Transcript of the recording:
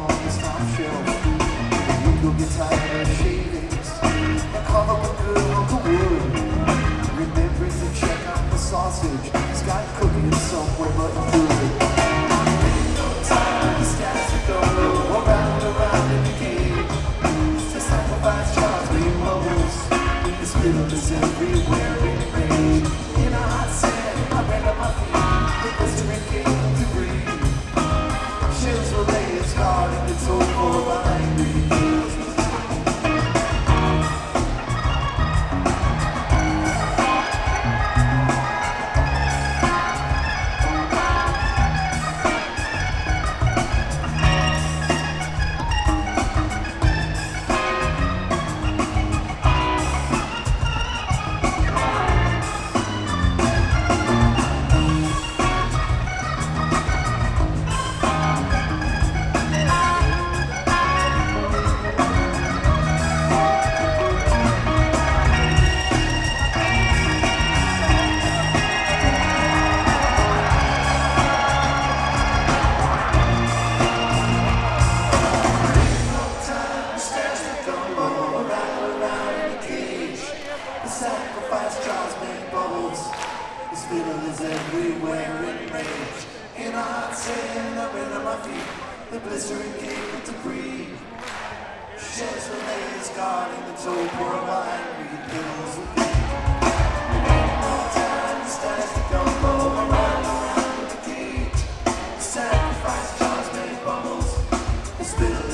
on the top shelf. You go get tired of shavings and carve up a good hunk of wood. Remembering to check out the sausage. It's got cooking somewhere but good. Ain't no time to stash the dough around and around in the cage. It's to sacrifice Charles Lee bubbles. This riddle is everywhere in rage. In a hot sand, I ran up my feet. The blistering came to breathe. Shells will lay its guard in the toe for a angry kids. Sacrifice Charles made bubbles. This feeling is everywhere in rage. In a hot sand, I ran on my feet. The blistering came to breathe. Shells will lay his guard in the toe for a angry pills of pain. Ain't no time to stash the gumbo around in the cage. Sacrifice Charles made bubbles. This feeling